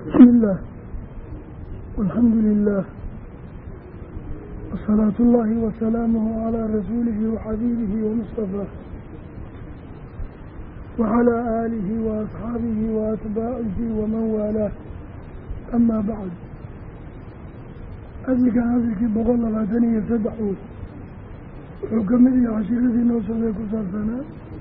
بسم الله والحمد لله وصلاة الله وسلامه على رسوله وحبيبه ومصطفاه وعلى آله وأصحابه وأتباعه ومن والاه أما بعد أذلك هذه بقول الله تانية سبعون وكمل عشيرة نوصل كسر سنة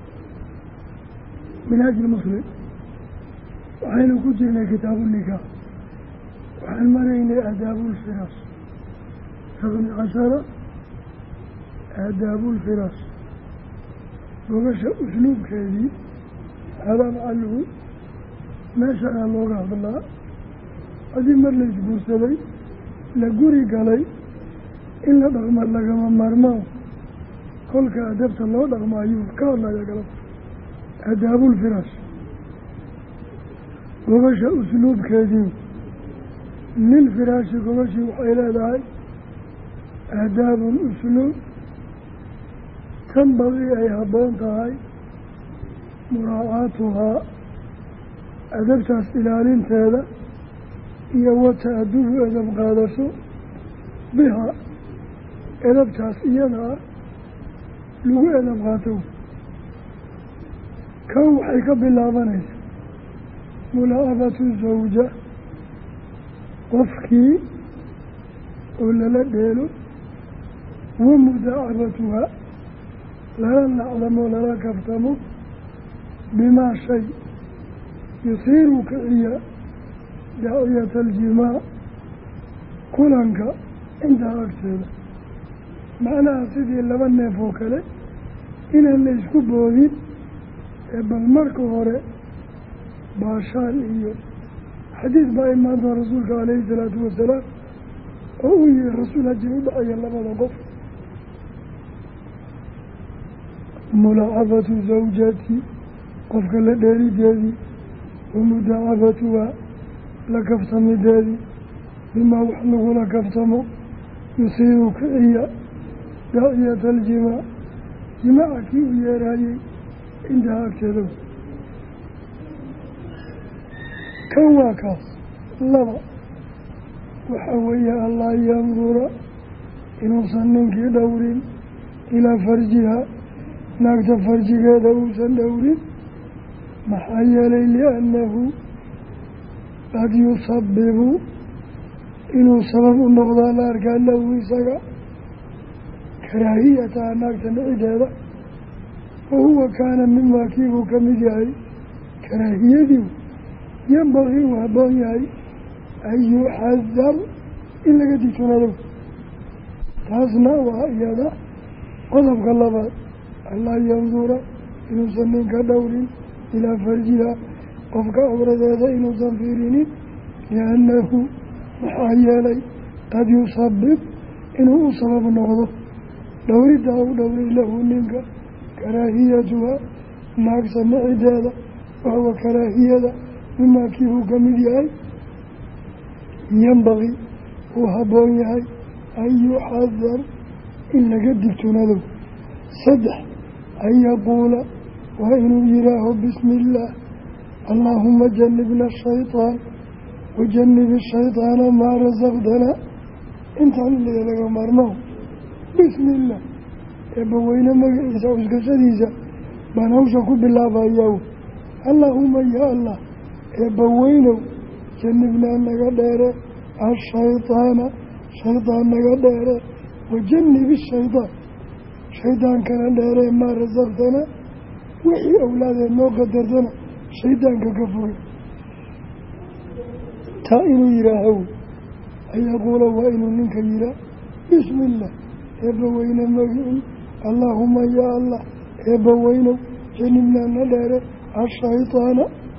من أجل مسلم وحين كتبنا كتاب النكاح وحين مرينا آداب الفراش 17 آداب الفراش وغشى أسلوب كذي هذا معلوم ما شاء الله عبد الله هذه مرة يجبر سبي لقوري قالي إلا رغم لقم مرمو كل كأدبت الله رغم أيوب كالله يقلب آداب الفراش وغشى أسلوب كذي للفراش وغشى وحيلا داعي آداب الأسلوب تنبغي أي هبونتها مراعاتها أدبتها إلالين تالا وتأدب أدب قادسو بها أدبتها إيانا لو أدب قاتو كوحيك باللابانيس ملاعبة الزوجة قفكي ولا لا ديلو ومداعبتها لا نعلم ولا كفتم بما شيء يصير كعية داعية الجماع كلنك عندها أكثر معناها سيدي اللبن فوق له إن اللي يسكب بوذين بالمرك هوري باشال إيو حديث باي ما دون رسولك عليه الصلاة والسلام وهي الرسول الجنوب أي اللبن قف ملاعبة زوجاتي قفك لداري داري ومداعبتها لكفتم داري بما وحنه لكفتم يصير كعية داعية الجماع جماعك ويراي عندها أكثر كواكاس لما وحوي الله ينظر إنه صننك دور إلى فرجها ناكت فرجها دوسا دور محيالي لأنه قد يصبب إنه سبب النقضة لأركان له ويساق كراهية ناكت نعيد وهو كان مما كيف كمدعي كراهيته ينبغي وهبانياي أن يحذر إلا قد يتنظر تاسنا وإيانا قضبك الله الله ينظر إنه سننك دور إلى فرجها قفك أورد هذا إنه سنفيرين لأنه محايالي قد يصبب إنه أصبب النغضة دوري داو دوري له منك كراهيتها ناقص معدادة وهو كراهية مما كيف كمدياي ينبغي وهبونياي أن يحذر إلا قد تنظر صدح أن يقول وإن يراه بسم الله اللهم جنبنا الشيطان وجنب الشيطان ما رزقتنا انت اللي لك مرمو بسم الله يبوين مجلسة وسكسديسة بنوشكوا بالله باياو اللهم يا الله يبوينو جنبنا نقدر الشيطان شيطان نقدر وجنب الشيطان شيطان كان دار ما رزقتنا وحي أولادنا ما قدرتنا شيطان كفور تائن يراهو أن يقول وإن منك يرى بسم الله يبوين مجئن اللهم يا الله يبوينو جنبنا ندار الشيطان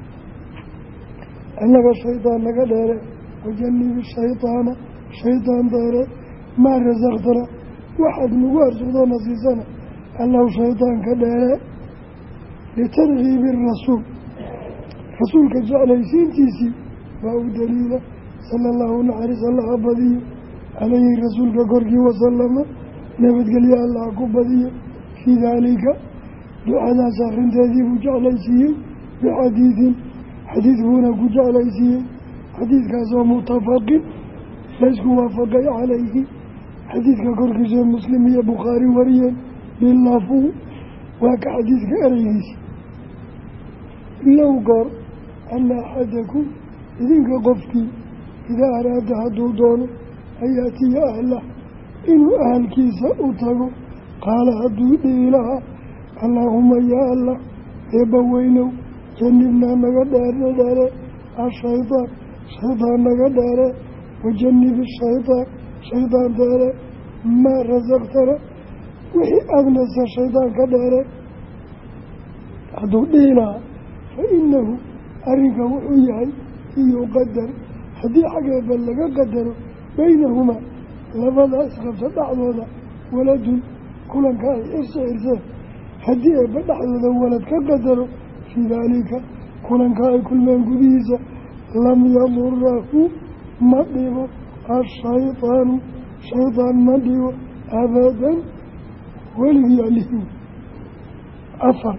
أنك الشيطان نقدر وجنب الشيطان شيطان دار ما رزقتنا واحد نوار سلطان نصيصنا الله شيطان كدار لترغيب الرسول رسولك جعل يسينتيسي وهو دليل صلى الله عليه وسلم بذي عليه رسولك قرقي وسلم نبت قال يا الله كبذي في ذلك دعاء ساخرين تذيب جعل يسيه بحديث حديث هنا كجعل يسيه xadiidkaasoo mutafaqin laysku waafaqay calayhi xadiidka korkiisa muslim iyo bukhaari wariyeen bilafuu waa ka xadiidka ereygiisi low goor ana axadakum idinka qofkii idaa araada hadduu doono an yaatiya ahlah inuu ahalkiisa u tago qaala hadduu dhihi lahaa allaahuma yaa allah eebba weynow janibnaa naga dheere ashaytaan shaydaan naga dheere wajanibi shaytaan shaydaan dheere maa rasaqtana wixii aadnasa shaydaan ka dheere hadduu dhihi lahaa fa inahu arrinka wuxuu yahay in yuqadar haddii xaggeeba laga qadaro baynahumaa labadaa isqabta dhexdooda waladun kulanka ay cirseen haddii eebba dhexdooda walad ka qadaro fii daalika kulanka ay kulmeen gudihiisa lam yadurahu ma dhibo ashaydaanu shaydaan ma dhibo abadan weligii alihi 4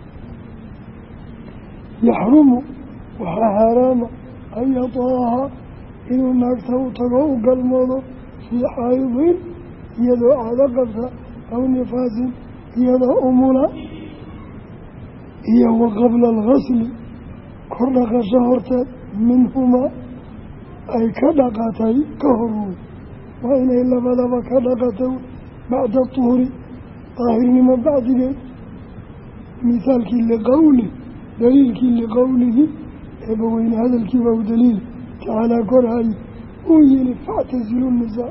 yaxrumu waxaa xaaraama an yataaha inuu naagta u tago u galmoodo fii xaydin iyadoo caado qabta aw nifaasin iyadoo umula iyo wa qabla alghasli kor dhaqasho horteed minhumaa ay ka dhaqatay ka hor wey waa inay labadaba ka dhaqato bacda tuhuri daahirnimo bacdigeed mithaalkii liqowli daliilkii liqowlihi eebbaweyne hadalkiiba u daliil tacaalaa korhay uu yihi factasilu nisaa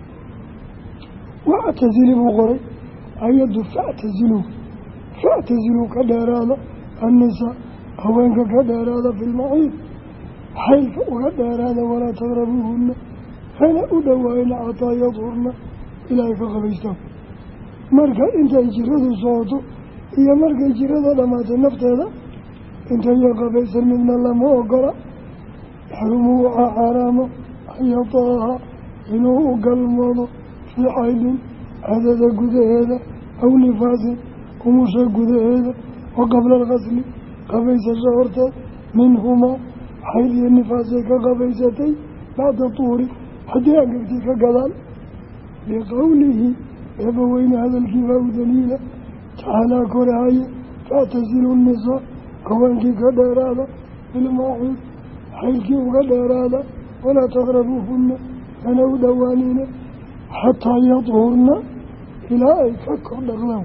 wactasili buu qoray ayaddu factasilu ka dheeraada annisaa haweenka ka dheeraada fi lmaciid xaylka uga dheeraada walaa taqrabuuhunna hana u dhowaayna xataa yadhurna ilaahay ka qabaystaan marka intay jiradu socoto iyo markay jirada dhammaatay nafteeda intaya qabaysan midna lama ogola yaxrumu waxaa xaaraamo an yataaha inuu u galmoodo fii xaydin cadada gudaheeda aw nifaasin umusha gudaheeda wa qabla alqasli qabaysasho horteed minhumaa xayd iyo nifaasay ka qabaysatay bacda tuuri haddii angagtay ka gadaal liqowlihi eebbaweyne hadalkiibaa u daliila tacaalaa korahaye factasilu nisaa haweenkii ka dheeraada bilmaaciid xaylkii uga dheeraada walaa taqrabuuhunna hana u dhowaanina xataa yadhurna ilaa ay ka kor dhaqlaan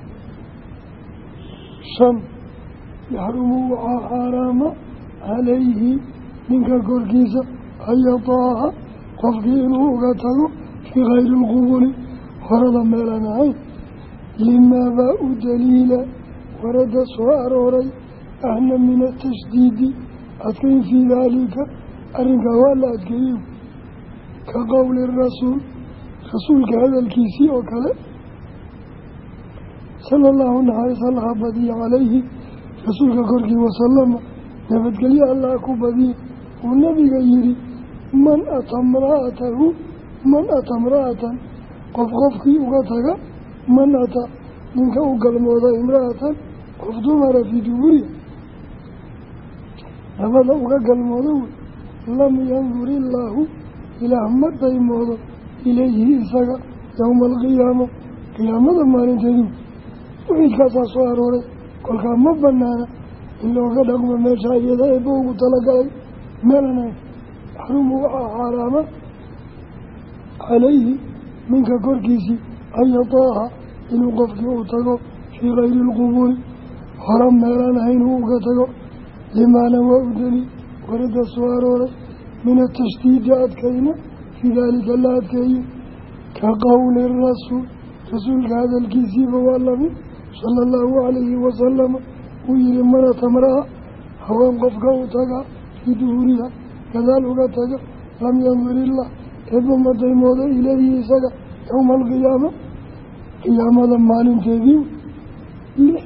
5 yaxrumu waxaa xaaraama calayhi ninka korkiisa an yataaha qofkii inuu uga tago fii kayri lqubuli horada meelaan ahayn limaabaa u daliila warada soo arooray ahna min atashdiidi adkayn fii daalika arrinkaa waa la adkeeyey ka qowli rasuul rasuulka hadalkiisii oo kale sala allahu naxariisallaha badiya calayhi rasuulka korkii wasalama nabadgelyo allah ku badiye uu nabiga yihi man ata imra'atan qofkii uga taga man ata ninka u galmooda imra'atan qof dumara fii duburiha labada uga galmoodo wey lam yandur illaahu ilaah ma daymoodo ilayhi isaga yowma alqiyaama qiyaamada maalinteedu wixiidkaasaa soo arooray kolkaa ma banaana in looga dhaqmo meesha iyada eebba ugu talagalay meelanayn yaxrumu waxaa xaaraama calayhi ninka korkiisii an yataaha inuu qofkii u tago fii kayri lqubuuri hora meelaan ahayn uu uga tago limaana waa u deli warada soo arooray min atashdiidi adkayna fii daalika la adkeeye ka qowli rasuul rasuulka hadalkiisiiba waa lamid sala allahu calayhi wasalama uu yihi manata maraha haween qofka u taga fii duhuriha gadaal uga taga lam yandur illah eebba ma daymoodo ilayhi isaga yowma alqiyaama qiyaamada maalinteedii 6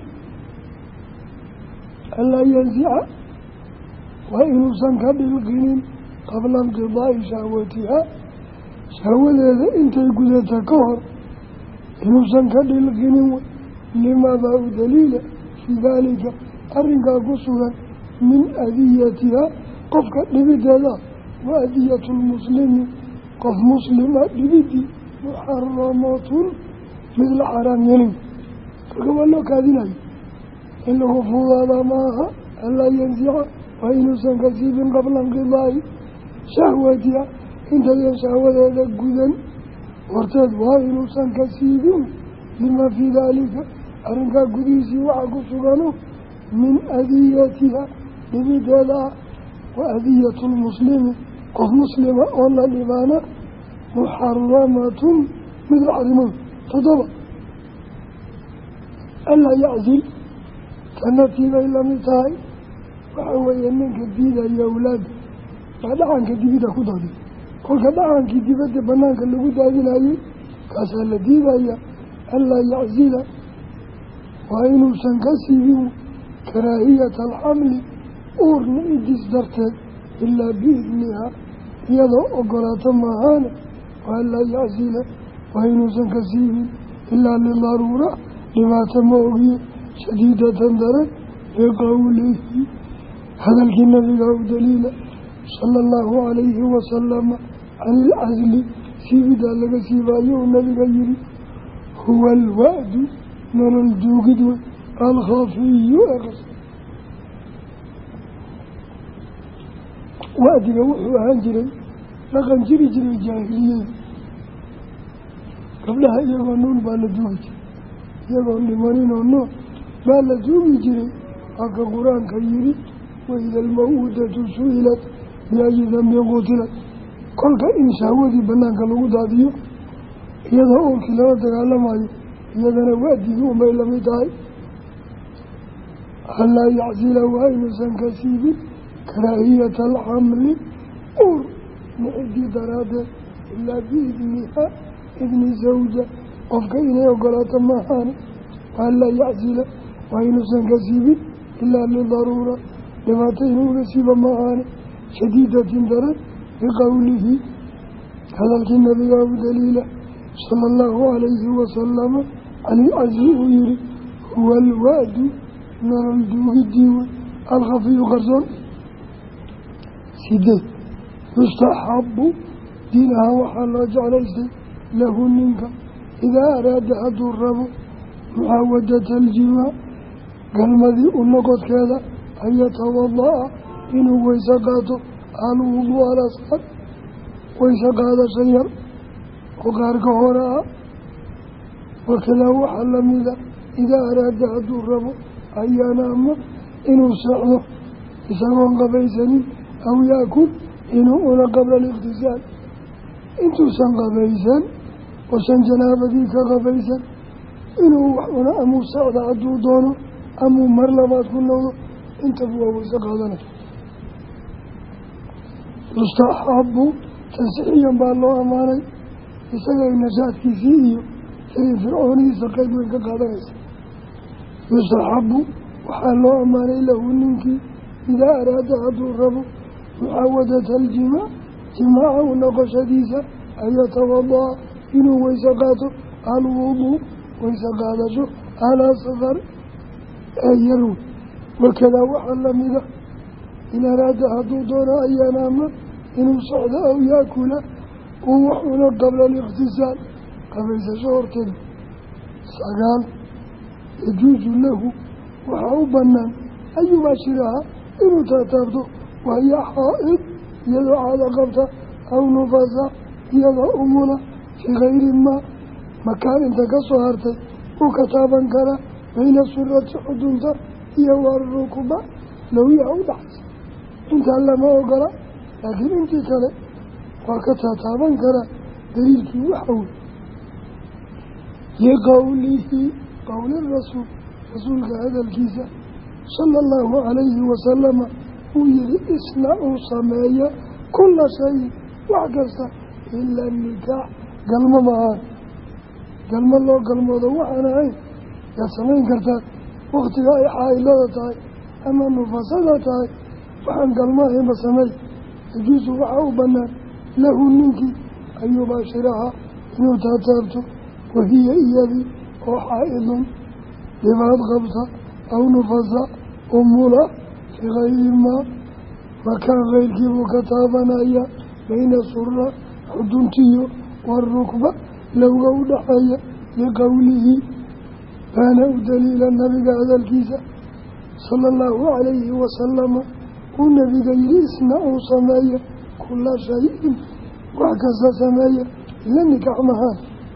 alaa yansica waa inuusan ka dhilqinin qabla inqidaa'i shahwatihaa shahwadeeda intay gudata ka hor inuusan ka dhilqinin wey limaabaa u daliila fii daalika arrinkaa ku sugan min adiyatihaa qofka dhibideeda وأذية المسلم قف مسلم لبدي محرمات مثل حرام يلين فكما لو كاذنين إنه فضل معها ألا ينزع وإن سنكسيب قبل انقضاء شهوتها إنت يشهوة هذا قدا وارتد وإن سنكسيب لما في ذلك أرنك قديسي وعقو سبحانه من أذيتها لبدلا وأذية المسلم قف مسلمة أولا لبانا محرمة مثل حرمون تضبط ألا يعزل كانتينا إلا متاعي وهو ينك الديدة يا أولاد بعد عنك الديدة كدادي قولك دعنك الديدة بنانك اللي كدادي لأي كاسال الديدة يا ألا يعزل وإنه سنكسي بهم كراهية الحمل أورن إدس درتك إلا بإذنها يضع أقرات معانا وألا يعزل وإنه سنكسي بهم إلا للضرورة لما تموغي شديدة درك لقوله هذا النبي له دليل صلى الله عليه وسلم عن العزل سيبدا لك سيبايو النبي يري هو الوعد من الجوجد الخفي أغس وعد وحو هنجري لقن جري الجاهلية قبلها يغنون بالجوج يغن لمرين النور بالجوج جري أكا قرآن كيري وإذا الموءودة سئلت بأي ذنب قتلت كلك إن شهوتي بنانك الوضع ديو يدعو كلاوة تعلم عليه يدنا وأديه وما لم يدعي ألا يعزل وإن سنكسيب كراهية الحمل أور نعدي دراده إلا بإذنها إذن زوجة وفكين يقلات معان ألا يعزل وإن سنكسيب إلا للضرورة لما تينو نسيب معان شديدة درد بقوله هذا النبي أبو دليل صلى الله عليه وسلم عن العزيء يري هو الوعد من الجوه الديوي الخفي قرصون سيدي يستحب دينها وحال جعل له منك إذا أراد أحد الرب معودة الجماع قال مذي النقط كذا أن يتوضأ إنه ويسقاته الوضوء على صحب ويسقاط سير وقارك هراء وكذا وحل مذا إذا أراد أحد الرب أن ينام إنه سعده يسمون قبيسني أو يأكل إنه أولا قبل الاغتسال إنتو سن قبيسا وسن جنابتي كقبيسا إنه وحونا أمو سعد عدو دونه أمو مرلبات كله انت فهو وسقادنا يستحب تنسيحيا بالله أماني يسقى النجاة كيسيه كريم فرعوني سقيد من كقادنس يستحب وحال الله أماني له منك إذا أراد عدو الرب معاودة الجماع جماعة ونقش حديثة أن يتوضأ إنه ويسقاته الوضوء ويسقاته على صغر يروي وكذا وحل مذا إن أراد عدو دون أن ينام إنه صعد أو يأكل ووحونا قبل الاغتسال قبل شهرتين سقال يجوز له وحوبنا أن يباشرها إنه تأتبته وهي حائط يدعو على قبطة أو نفاسة يدعو أمونا في غير ما مكان انت كسوهرتي وكتابا كرا بين سرة حدودة يوار الركبة لو يعود حسن انت لما أقرأ لكن انت كلا وكتابا كرا دليلك وحول لقوله قول الرسول رسولك هذا الكيسة صلى الله عليه وسلم ويري إصنعوا سمايا كل شيء وعكسة إلا النكاح قلما معان قلما الله قلما ضوحنا عين يا سمين كرتات وقتها أي حائلة تاي أما النفاسة تاي وحن قلما هي بسمي يجوز وحاو بنان له منك أن يباشرها إنه تاتبته وهي إيدي أو حائض لبعض غبطة أو نفاسة أمولا في غير ما makaan keyrkiibuu ka taabanaya bayna sura xuduntiyo waarukba lowga u dhaxeeya liqowlihi baana u daliila nabiga hadalkiisa sala allahu calayhi wasalama uu nabiga yihi isnacuu sameeya kula shayin wax kasta sameeya ila nikax mahaan.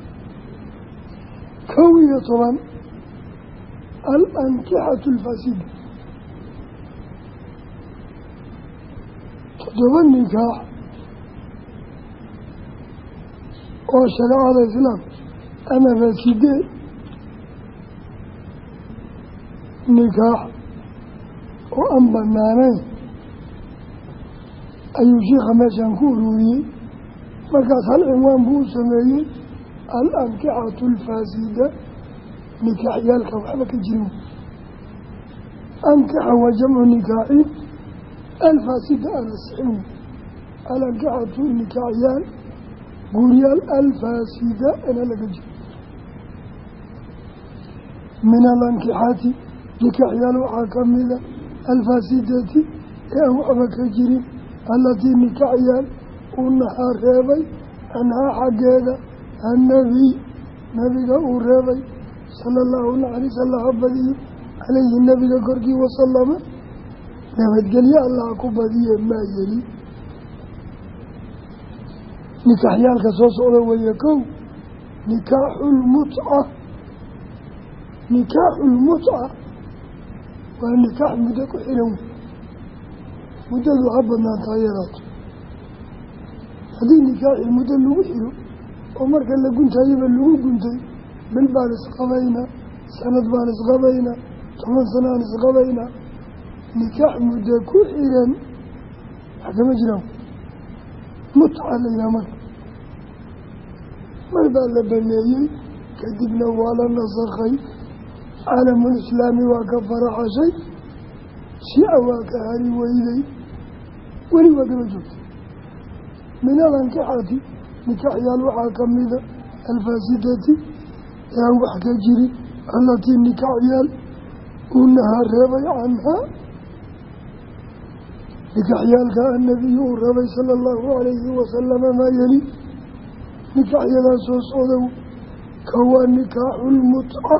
11 alankixatu alfaasida 7 nikaax oo shareecada islaamka ama faasidee nikaax oo aan banaanayn ayuu sheikha meeshaan ku ururiyey. markaas hal cinwaan buu u sameeyey alankixatu alfaasida nikaaxyaalka waxba ka jirin. ankixa waa jamcu nikaaxin alfaasida alasixin alankixatu nikaaxyaal guuryaal alfaasida ana laga jiro. min alankixati nikaaxyaal waxaa ka mida alfaasidati ee aan waxba ka jirin allatii nikaaxyaal uu nahaa reebay canhaa xaggeeda annabiy nabiga uu reebay sala allahu naxariis allaha badiyo calayhi nabiga korkii wasalama nabadgelyo allaha ku badiye maa yeli. nikaaxyaalka soo socda weeye 1 nikaaxulmutca. nikaaxulmutca waa nikaax muddo ku xiran wey, muddadu ha badnaantaa yaraato. haddii nikaaxii muddo lagu xiro oo marka la guntayaba lagu guntay bil baan isqabaynaa, sanad baan isqabaynaa, 10 sanaan isqabaynaa, nikaax muddo ku xiran wax kama jiraan. mutca la yidhaha mar baa la baneeyey kadibna waa la nasakhay. caalamul islaami waa ka faraxashay, shiica waa ka hari weyday, weli waa daba joogtay. min alankixati nikaaxyaal waxaa ka mida alfaasidati ee aan wax ka jirin allatii nikaaxyaal uu nahaa reebay canhaa nikaaxyaalka annabiyu uu reebay sala allahu calayhi wasalama maa yeli. nikaaxyadaa soo socdow ka waa nikaaxulmutca.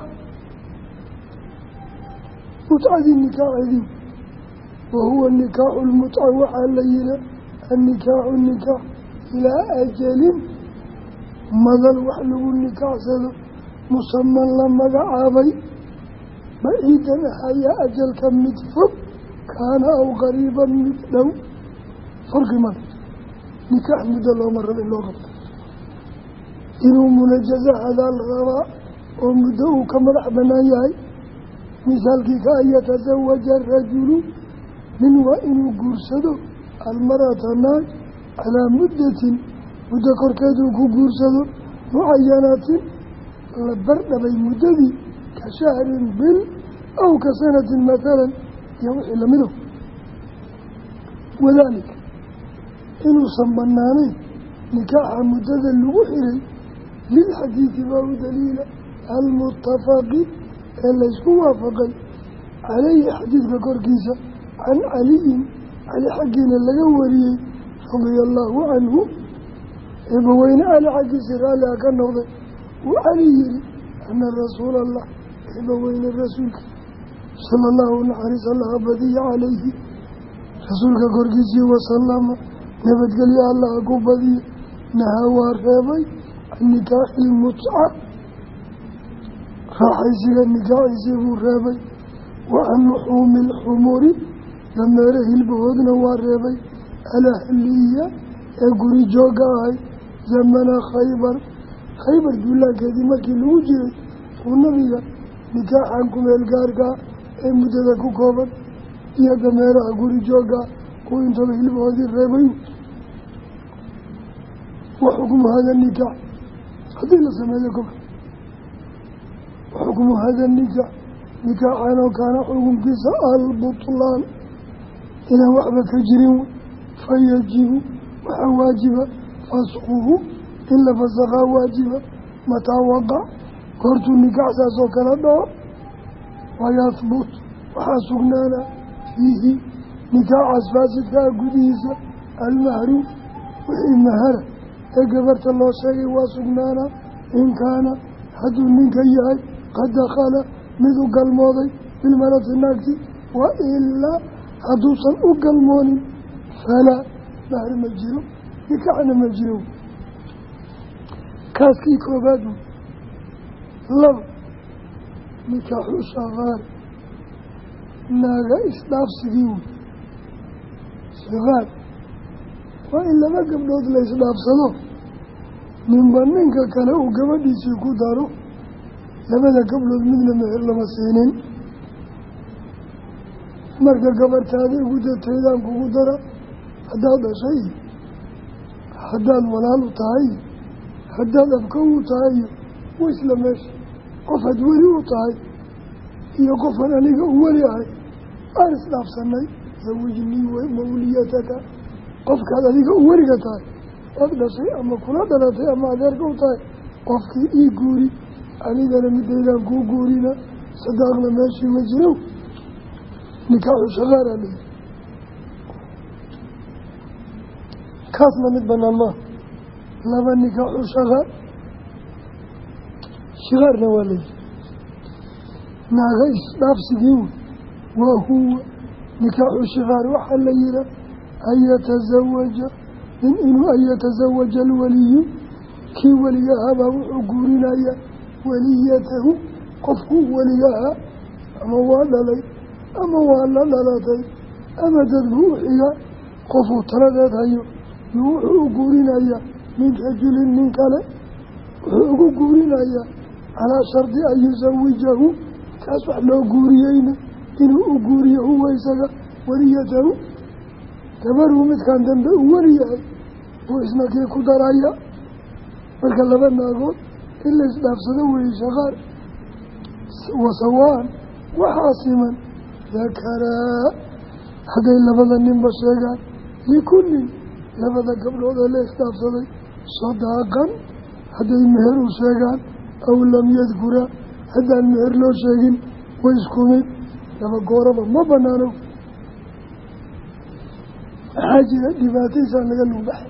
mutcadii nikaaxeedii wa huwa nikaaxulmutca waxaa la yihaa annikaaxu nikaax ilaa ajalin madal wax lagu nikaaxsado musaman la magacaabay baciidan ahayaa ajalka mid fog kaana aw qariiban mid dhow. farqi male nikaax muddo looma rabo in loo qabto, inuu munajaza hadaal rabaa oo muddo uu ka madax bannaan yahay. misaalkii ka an yatasawaja rajulu nin waa inuu guursado almarata naag calaa muddatin muddo korkeeduu ku guursado mucayanatin la bardhabay muddadii ka shahrin bil aw ka sanatin mathalan iyo wixii lamido. wadaalika inuusan bannaanayn nikaaxa muddada lagu xiray lilxadiidi baa u daliila almuttafaqi ee laysku waafaqay calayhi xadiidka korkiisa can caliyin cali xaggiina laga wariyey radia allaahu canhu eebbaweyne cali xaggiisa raalli a ka noqday uu cali yihi ana rasuula allah eebbaweyne rasuulka sala allahu naxariis allaha badiya calayhi rasuulka korkiisii wasalama nabadgelyo allaha ku badiya nahaa waa reebay can nikaaxi ilmutca raaxaysiga nikaaxiisii buu reebay wa can luxuumi ilxumuri dameere hilbahoodna waa reebay alahliya ee guri joogga ahay zamana khaybar duulaankeedii markii lagu jiray uu nabiga nikaaxan kumeel gaarkaa ee muddada ku kooban iyo dameeraha guri jooggaa kuwa intaba hilbahoodii reebay. wa xukmu hada nikaax haddii la sameeyo kolka xukmu hada nikaax nikaaxan oo kaana xukunkiisa albutlaan inaan waxba ka jirin fayajibu waxaa waajiba fasquhu in la fasakhaa waajiba mataa waqac goortuu nikaax saas oo kala dhaco wayahbut waxaa sugnaana fiihi nikaaxaas faasidkaa gudihiisa almahru wixii mahara ee gabarta loo sheegay waa sugnaana in kaana hadduu ninka yahay qad dakhala mid u galmooday bilmarati naagti wa ilaa hadduusan u galmoonin falaa mahar ma jiro nikaaxna ma jiro. kaaskii koobaad laba nikaaxu shaqaar naaga isdhaafsigii wey. shaqaar waa in laba gabdhood la isdhaafsado ninba ninka kale uu gabadhiisii ku daro labada gabdhood midna meher lama siinin. marka gabarhtaada igu dataydaan kugu dara haddaad dhashay iyo haddaad walaal u tahay iyo haddaad abkow u tahay iyo wa isla meesha qofaad weli u tahay iyo qofan aniga u weli ahay aan isdhaafsanay zawijnii mawliyataka qofkaad adiga u weliga tahay ood dhashay ama kula dhalatay ama adeerka u tahay qofkii ii guuri anigana midaydaan kuu guurina sadaaqna meeshii ma jiro. nikaaxu shaqaaraa leeyihi kaasna mid banaan maaha. laba nikaaxu shaqaar shikaarna waa leeyihi naaga isdhaafsigii wey. waa huwa nikaaxu shikaar waxaa la yihaa an yatazawaja min inuu an yatazawaja alwaliyu kii weligahabaa wuxuu guurinaya waliyatahu qofkuu weligahaa ama waa dhalay ama waa la dhalatay ama dad buu u xiga qofuu taladeed hayo iyo wuxuu u guurinayaa min rajulin nin kale wuxuu ugu guurinayaa calaa shardi an yusawijahu kaas wax loo guuriyeyna inuu u guuriyo huwa isaga waliyatahu gabarhuu midkaan dambe u weli yahay buu isna kii ku daraya. marka laba naagood in la isdhaafsado weeye shaqaar wasawaan waxaa siman dakaraa hadday labada ninba sheegaan likullin labada gabdhood ee la isdhaafsaday sadaaqan hadday meher u sheegaan aw lam yadkuraa haddaan meher loo sheegin way isku mid laba gooraba ma banaano. waxaa jira dhibaataysaan laga lugbaxay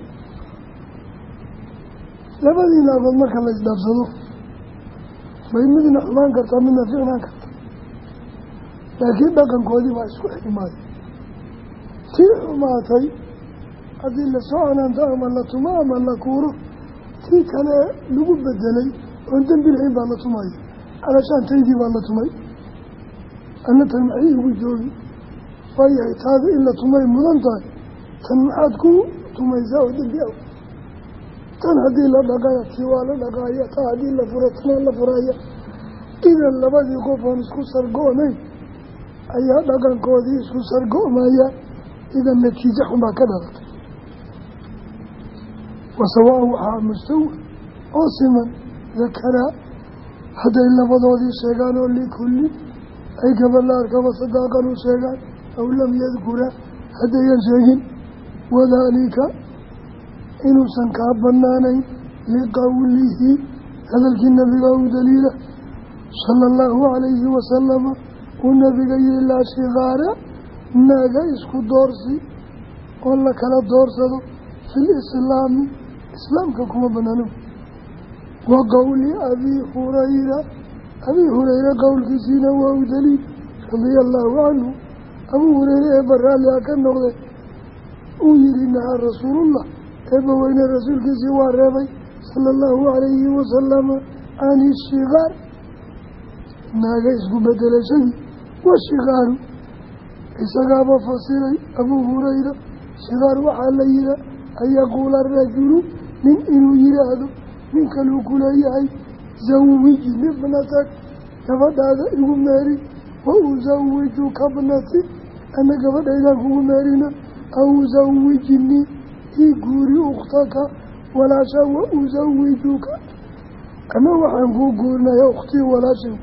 labadii naagood marka la isdhaafsado bay midna xumaan kartaa midna ficnaan karta laakiin dhaqankoodii baa isku ximaaday. tii xumaatay haddii lasoo canaanto ama la tumo ama la kuuro tii kale lagu bedelay oon dembi lahayn baa la tumaya calashaantaydii baa la tumay anna tan maxay igu joogi waayahay taada in la tumay mudan tahay tan maxaad ku tumaysaa oo dembi aw tan haddii la dhaqaya tii waa la dhaqaaya taa haddii la fura tanaa la furaya. idan labadii qof oon isku sargo-nayn ayaa dhaqankoodii isku sargo-maya idan natiijo xun baa ka dhalatay. wasawaan waxaa mustawa oo siman dakaraa hadday labadoodii sheegaan oo likulli ay gabar la arkaba sadaaqan u sheegaan aw lam yadkuraa haddayan sheegin wadaalika inuusan kaa banaanayn liqowlihi hadalkii nabiga u daliila sala allahu calayhi wasalama uu nabiga yihi laa shikaara naaga isku doorsi oo la kala doorsado fil islaami islaamka kuma banaano. wa qowli abii hurayra qowlkiisiina waa u daliil radia allaahu canhu abuu hureyre ee baraallia ka noqday uu yihi nahaa rasuulullah eebba weyne rasuulkiisii waa reebay sala allahu calayhi wasalama can ishikaar naaga isku bedelashadii washikaaru isagaaba fasiray abuu hurayra shikaar waxaa la yihaa an yaquula arajulu nin inuu yihaahdo nin kaluu ku leeyahay zawijni bnatak gabadhaada igu meeri wa usawijuka bnati ana gabadhaydaan kugu meerina aw usawijnii ii guuri ukhtaka walaasha wa usawijuka ama waxaan kuu guurinaya ukhtii walaashay.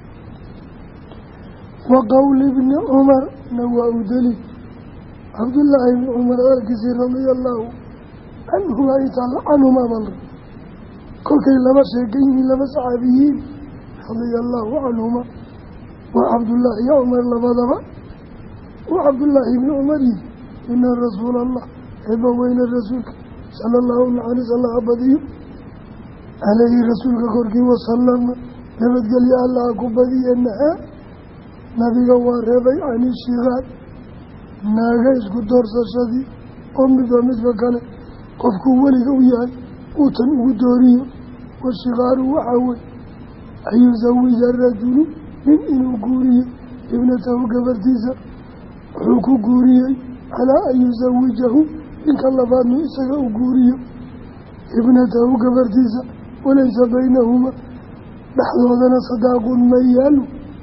wa qowli bni cumar na waa u daliil cabdullaahi ibni cumar hadalkiisii radia allaahu canhu aytaala canhumaa bal kolkay laba sheegan yihiin laba saxaabiyiin radia allaahu canhuma waa cabdullaahi iyo cumar labadaba وعبد الله بن عمر إن رسول الله إبوين الرسول صلى الله عليه وسلم بديه عليه رسولك كركي وسلم نبت قال يا الله كبدي إنها نبي واربي عن الشغال ناقيس كدور سشدي أمي بمثل كان قفكو ولي وياي وتن ودوري والشغال وحاول أن يزوج الرجل من إنه قوري ابنته قبرتيسا حكو قوري على أن يزوجه إن كان لبعضه إساقه قوري ابنته قبرتيسا وليس بينهما لحظة صداق ميال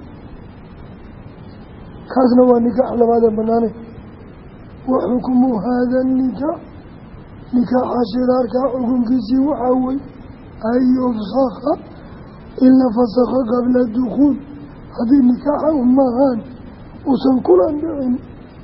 كاسنا ونكاح لبعض بنانه وحكم هذا النكاح نكاح شرار كحكم كيسي وحاوي أن يفسخ إلا فسخ قبل الدخول هذه نكاح أمهان وسن كل أنبعين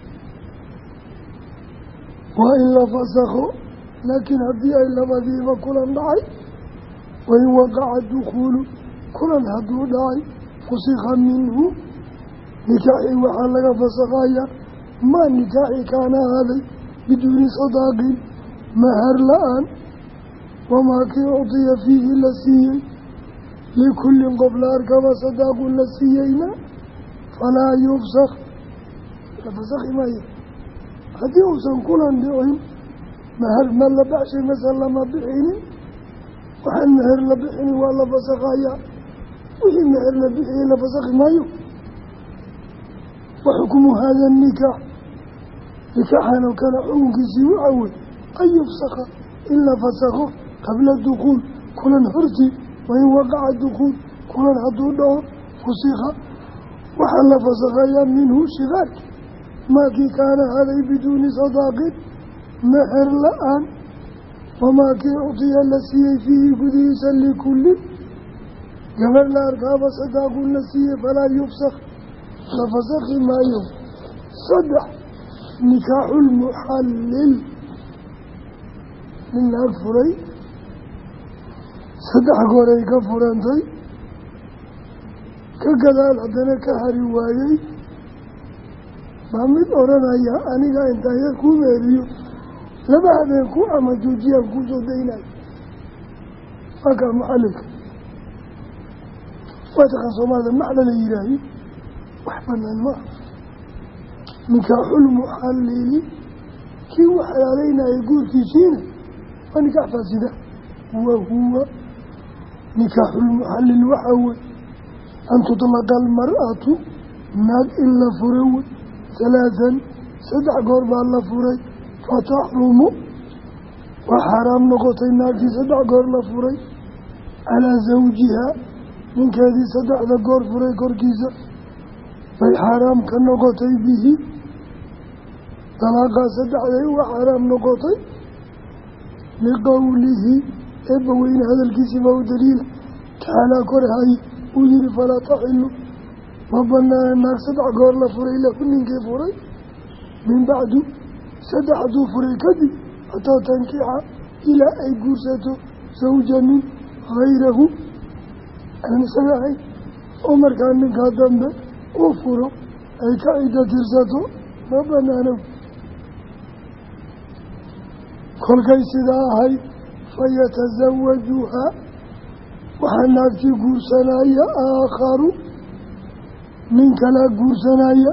وإلا فسخوا لكن هذه إلا مذيبة كل أنبعين وإن وقع الدخول كل هدو داعي فسخ منه نكاحي وحلق فسخايا ما نكاحي كان هذا بدون صداق مهر لآن وما كي أعطي فيه لسيي لكل قبل أركب صداق لسيينا فلا يفسخ فسخ ما يفسخ هذه أوسن كلا دعين مهر ما لبعش مثلا ما بحيني وحن مهر لبحيني ولا فسخايا وحن مهر لبحيني لفسخ ما يفسخ وحكم هذا النكاح نكاحا وكان حكم كيسي وعوي أن يفسخ إلا فسخه قبل الدخول كلا هرتي وإن وقع الدخول كلا هدوده فسخ وحل فسخيا منه شغال ما كي كان هذا بدون صداق مهر لآن وما كي أعطي لسي فيه قديسا لكل قبل أركاب صداق لسي فلا يفسخ لفسخ ما يوم صدح نكاح المحلل من أكفري صدح قولي كفرانتي كقدال عدنا كهروايي محمد أورانا يا أنيقا انتا يكو ميريو لما هذا يكو أما جوجيا كوزو دينا فكا محلك واتخصوا ماذا محلل إلهي وحفظنا الماء نكاح المحلل كي وحل علينا يقول كيسينا ونكاح فاسدة وهو نكاح المحلل وحول أن تطلق المرأة ناد إلا فرو ثلاثا سدع قربا الله فري فتحرم وحرام نقطي ناكي سدع قربا فري على زوجها من كذي سدع ذا قرب فري قركيزة في حرام كنقطي به طلاقا سدع ذا وحرام نقطي لقوله إبوين هذا الكسب ودليل تعالى كرهي ودير فلا تحل وبنا الناس سدع قول لفري لكل كيف فري من بعد سدع دو فري كذي حتى تنكيح إلى أي قرسته زوجا من غيره المسيحي عمر كان من قدام به وفره أي كعيدة ترسته وبنا نو كل كيسدا هاي فيتزوجها وحناكي قرسنايا آخر من كلا قرسنايا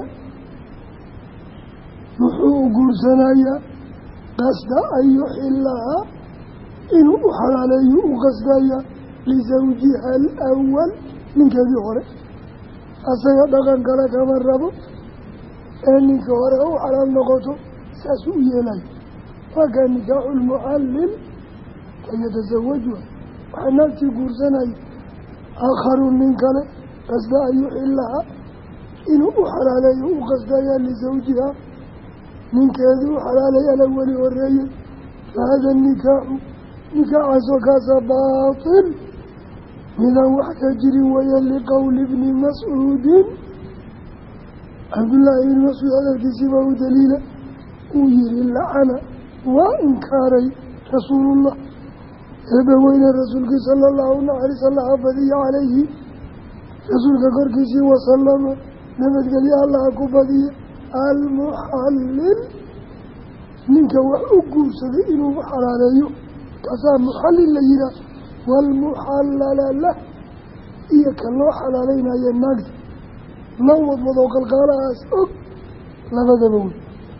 نحو قرسنايا قصد أن يحلها إن أحل عليه قصدايا لزوجها الأول من كذي غرق أسيا دقان كلا كمان ربو أنك غرق على النقطة ساسوية لي فكان نكاح المعلم فيتزوجها وحناكي قرسنايا آخر من كلا قصد أن يحلها إن أحل عليه قصدايا لزوجها من كذي أحل عليه الأول والرئيس فهذا النكاح نكاح سكاس باطل من وحكجر ويلي قول ابن مسعود عبد الله بن مسعود هذا الكسبه دليلا وير اللعنة وإنكاري رسول الله إبوين الرسول صلى الله عليه وسلم فذي عليه رسول كركسي وسلم نبت قال يا الله كبدي almuxallil ninka wax u guursaday inuu xalaaleeyo kaasaa muxallil la yihaah waalmuxallala lah iyo ka loo xalaaleynaya naagta loo wadwadoo qalqaalahaas og labadaba wey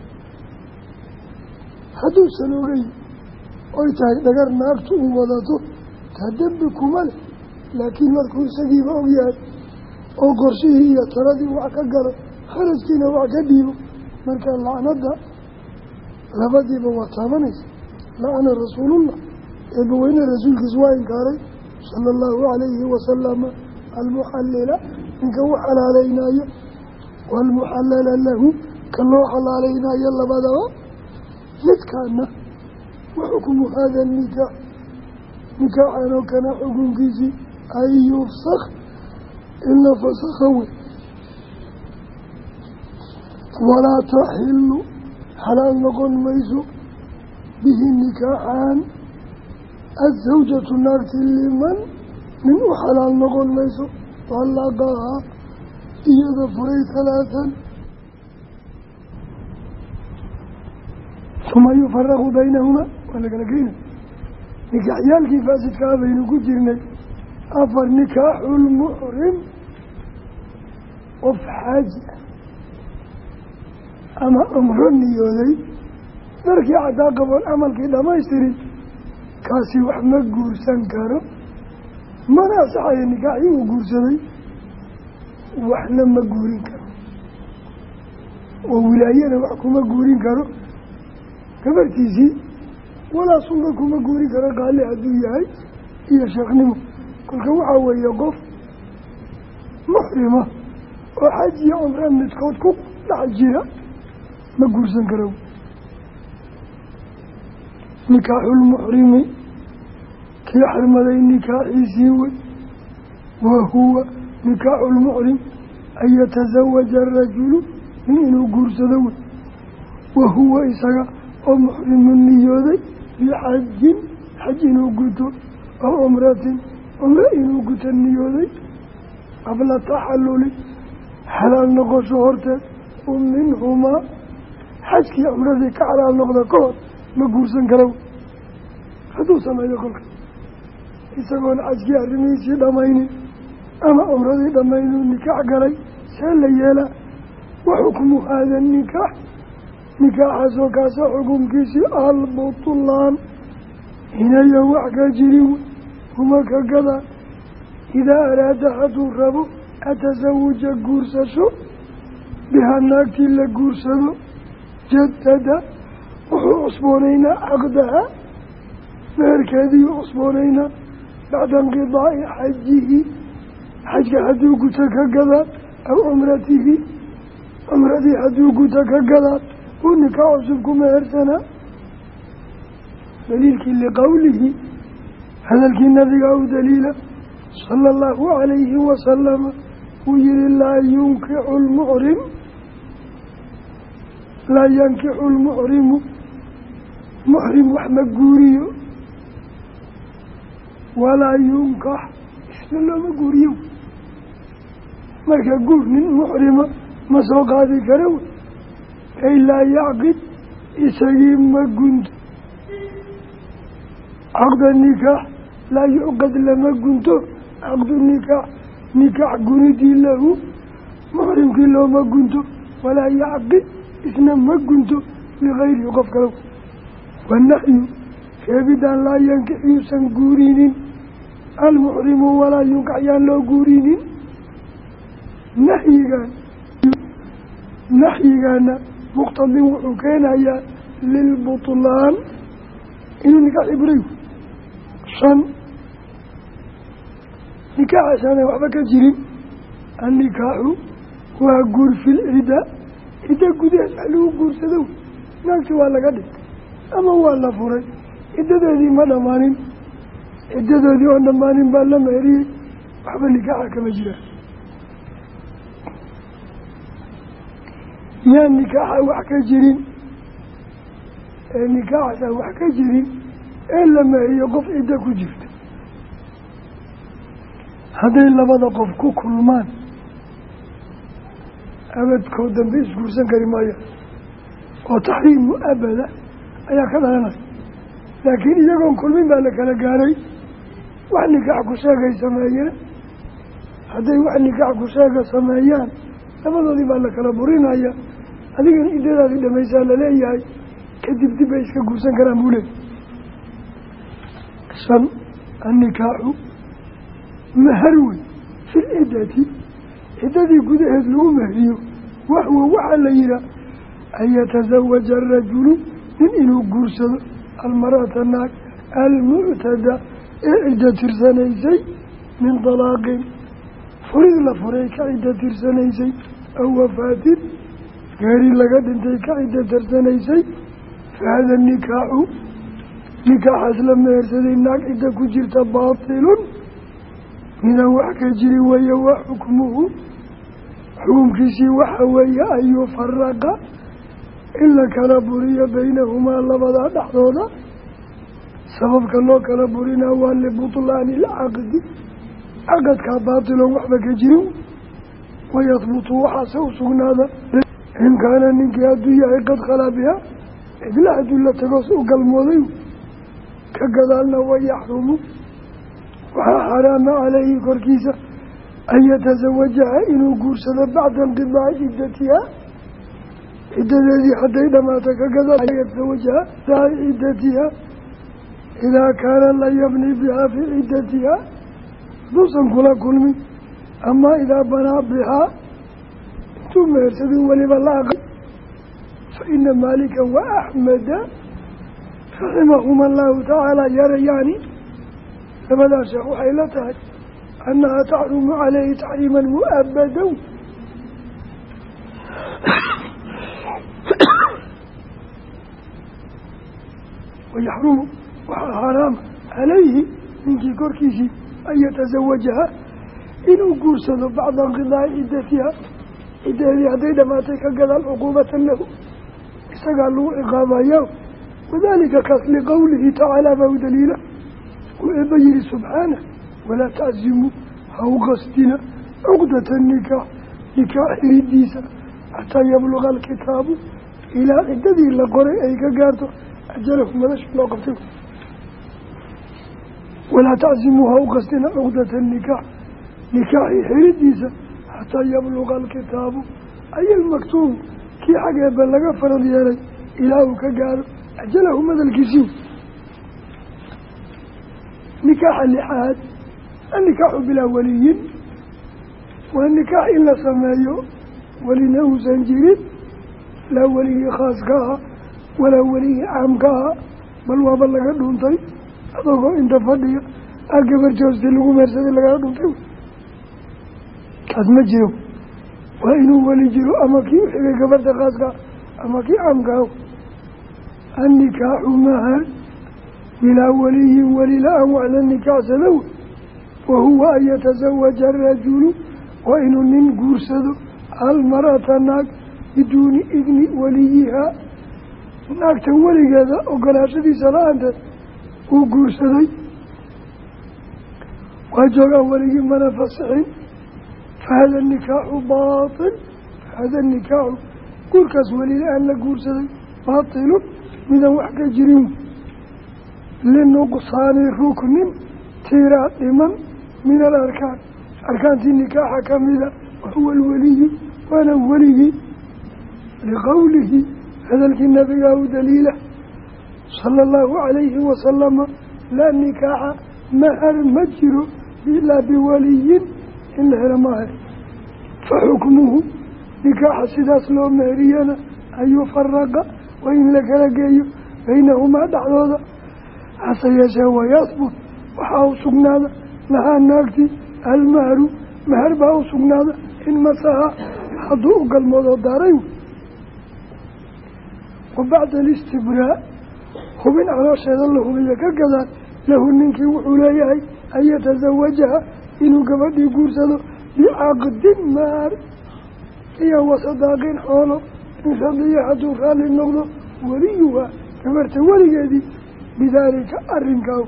hadduusan ogeyn oy tahay dhagar naagtu uu wadato taa dembi kuma leh laakiin markuu isagiiba ogyahay oo qorshihii iyo taladii wax ka galo kharajkiina wax ka dhiibo markaa lacnadda labadiiba waa taabanaysa lacana rasuulullah eebbaweyne rasuulkiisa waa inkaaray sala allahu calayhi wasalama almuxallila ninka u xalaaleynaayo waalmuxallala lahu ka loo xalaaleynaayo labadaba midkaana wa xukmu haada nikaax nikaaxanoo kana xukunkiisii an yufsak in la fasakha wey walaa taxilu xalaal noqon mayso bihi nikaaxan azawjatu naagti liman nin u xalaal noqon mayso talaqahaa iyada furay halaathan uma yufaraqu baynahumaa waa lagala geyna nikaaxyaalkii faasidkaa baynu ku jirnay afar nikaaxulmuxrim qof xaaji ama cumro niyooday darkii caddaa qaboon camalkii dhammaystirin kaasi wax ma guursan karo mana asaxaya nikaaxii uu guursaday waxna ma guurin karo oo wilaayana wax kuma guurin karo gabartiisii walaa sunna kuma guurin karo qaali hadduu yahay iyo sheekhnimo kolka waxaa weeye qof muxrima oo xaj iyo cumro midkood ku dhex jira ma guursan karo nikaaxulmuxrimi kii xarmaday nikaaxiisii wey wa huwa nikaaxulmuxrim an yatasawaja arajulu nin inuu guursado wey wa huwa isaga oo muxrimu niyooday bixajin xaj inuu guto aw cumratin cumro inuu guto niyooday qabla taxalluli xalaal noqosho horteed u minhumaa xajkii cumradii ka xalaal noqda ka hor ma guursan karo hadduu sameeyo kolka isagoon xajkii arrimihiisii dhammaynin ama cumradii dhammaynuu nikaax galay see la yeelaa wa xukmu haada nikaax nikaaxaasoo kaasa xukumkiisii albutlaan inayan wax ka jirin kuma ka gadaa idaa araada hadduu rabo atasawuja guursasho bihaa naagtii la guursado jadada wuxuu cusboonaynaa caqdaha meherkeediiu cusboonaynaa bacda inqidaa'i xajihi xajka hadduu guto ka gadaad aw cumratihi cumradii hadduu guto ka gadaad uu nikaax cusub ku mehersanaa daliilkii liqowlihi hadalkii nabiga u daliila sala allahu calayhi wasalama uu yihi laa yunkixu lmuxrim laa yankixu lmuxrimu muxrim wax ma guuriyo walaa yunkax isna looma guuriyo marka guur nin muxrima ma soo qaadi kara wey ay laa yacqid isagii ma gunto caqda nikaax laa yucqad lama gunto caqdu nikaax nikaax gunidii lahu muxrimkii looma gunto walaa yacqid isna ma gunto ligayrihi qof kale wanahyu reebidaan laa yankix yuusan guurinin almuxrimu walaa yunkax yaan loo guurinin naxyigaana muqtadin wuxuu keenayaa lilbutlaan inuu nikaax ibray 5 nikaaxaasaan waxba ka jirin annikaaxu waa guur fil cidda gudaheed wax lagu guursado naagti waa laga dhigtay ama waa la furay ciddadeedii ma dhammaanin ciddadoodii oon dhammaanin baa la meheriyey waxba nikaaxa kama jiraan yaa nikaaxa wax ka jirin ee nikaaxaasa wax ka jirin ee la meheriyo qof cidda ku jirta hadday labada qof ku kulmaan abadkoo dambe isguursan kari maayo oo taxriim mu-abada ayaa ka dhalanaya. laakiin iyagoon kulmin baa la kala gaaray, wax nikaax ku sheegay sameeyeen. hadday wax nikaax ku sheega sameeyaan labadoodii baa la kala burinaya. adigana ciddadaadii dhamaysaa laleeyahay, kadib dib bay iska guursan karaan buu leeyay. 5 annikaaxu mahar wey fi lciddati, ciddadii gudaheed lagu mahriyo. waxwa waxaa la yihaa an yatasawaja arajulu nin inuu guursado almar'ata naag almuctada ee cidda tirsanaysay min dalaaqin furid la furay ka cidda tirsanaysay aw wafaatin geeri laga dhintay ka cidda tirsanaysay fahada nikaaxu nikaaxaas la mehersaday naag cidda ku jirta baatilun midaan wax ka jiri weeye. waa xukmuhu xukumkiisii waxa weeye an yufaraqa in la kala buriyo baynahumaa labadaa dhexdooda. sababka loo kala burinaa waa libutlaani ilcaqdi, caqadkaa baatiloon waxba ka jirin. wayahbutu waxaase u sugnaada in kaana ninkii hadduu yahay qad khalaa bihaa cidla hadduu la tagoos u galmooday ka gadaalna wayaxrumu waxaa xaraama caleyhi korkiisa an yatasawajaha inuu guursado bacda inqidaaci ciddatiha, ciddadeedii hadday dhammaata ka gadaal an yatasawajaha bacda ciddatiha idaa kaana la yabni bihaa fii ciddatiha hadduusan kula kulmin, ama idaa banaa bihaa intuu mehersadin weliba la aqal. fa ina maalika wa axmeda raximahuma allahu tacaala yarayaani labadaa sheekh waxay la tahay annahaa taxrumu caleyhi taxriiman mu-abadan. wayaxrumu waxaa xaraama calayhi ninkii korkiisii an yatasawajaha inuu guursado bacda inqidaaci ciddatiha, ciddadeedii hadday dhammaatay ka gadaal cuquubatan lahu isagaa lagu ciqaabayaa. wadaalika kaas liqowlihi tacaala baa u daliila uu eebba yihi subxaanah walaa tacsimuu ha u qasdina cuqdata nikaax nikaax xiridiisa xataa yabluga alkitaabu ilaa ciddadii la qoray ay ka gaarto ajalahu madasha loo qabtay. walaa tacsimuu ha u qasdina cuqdata nikaax nikaaxii xiridiisa xataa yabluga alkitaabu ay almaktuub kii xag eebba laga farad yeelay ilaa uu ka gaaro ajalahu madalkiisii. nikaaxa 6 annikaaxu bilaa waliyin waa nikaax in la sameeyo welina uusan jirin, laa weligii khaaska aha walaa weligii caamka aha, bal waaba laga dhuuntay adagoo inta fadhiya a gabar joosti lagu meersaday lagala dhuuntay. kaas ma jiro, waa inuu weli jiro ama kii u xigay gabarta khaaska ama kii caamka ah. annikaaxu mahar bilaa waliyin weli la-aan wax la nikaaxsado wa huwa an yatasawaja arajulu waa inuu nin guursado almar'ata naag biduuni idni waliyihaa, naagta weligeeda ogolaashadiisa la-aanteed uu guursaday. waa joogaan weligii mana fasixin. fahada nikaaxu baatil, fahada nikaaxu guurkaas weli la-aan la guursaday baatilun midaan wax ka jirin. linuqsaani ruknin tiiraa dhiman min alarkaan, arkaantii nikaaxa ka mida wahuwa alweliyu waana weligii. liqowlihi hadalkii nabigaa u daliila sala allahu calayhi wasalama laa nikaaxa mahar ma jiro ilaa biwaliyin in la helo maahe. fa xukmuhu nikaaxa sidaas loo meheriyana an yufaraqa waa in la kala geeyo baynahumaa dhexdooda. hase yeeshee wayahbut waxaa u sugnaada lahaa naagtii almahru mahar baa u sugnaada in masaha hadduu u galmoodoo daaray. wa bacda alistibraa hubin caloosheeda la hubiyo ka gadaal lahu ninkii wuxuu leeyahay an yatasawajaha inuu gabadhii guursado bicaqdin mahar iyo wasadaaqin xoolo in radiya hadduu raalli noqdo weliyuha gabarta weligeedii bidaalika arrinkaa.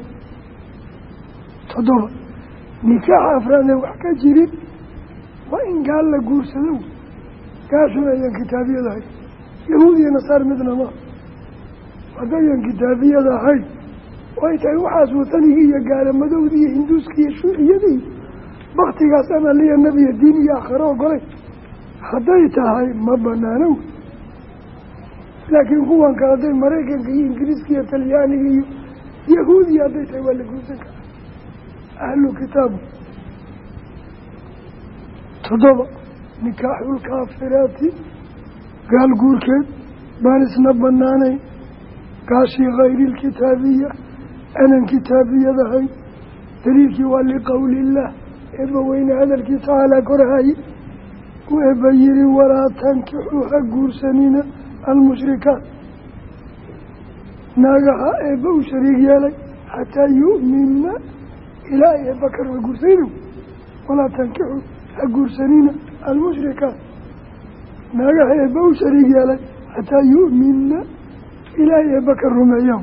7 nikaaxa afraadee wax ka jirin waa in gaal la guursado. gaashuna ayaan kitaabiyada ahayn yahuud iyo nasaar midna ma haddayaan kitaabiyada ahayn way tahay waxaas watanigii iyo gaalamadowdii iyo hinduuskii iyo shuuciyadii baktigaas ama liya nebiya diin iyo aakhiro ogolay hadday tahay ma banaano. laakiin kuwan kale hadday maraykanka iyo ingiriiska iyo talyaaniga iyo yahuudiya hadday tahay waa la guursan karaa ahlu kitaabu. 7 nikaaxulkaafiraati gaal guurkeed baan isna banaanayn gaashii hayrilkitaabiya anan kitaabiyadahay daliilkii waa liqowlillaah eebba weyne hadalkii tacaalaa korahaye u eebba yiri walaa tankixuu ha guursanina almushrikaat naagaha eebba u shariig yeelay xataa yu'minna ilaa ay eebba ka raba guursanina walaa tankixuu ha guursanina almushrikaat naagaha eebba u shariig yeelay xataa yu'minna ilaa ay eebba ka rumeeyaan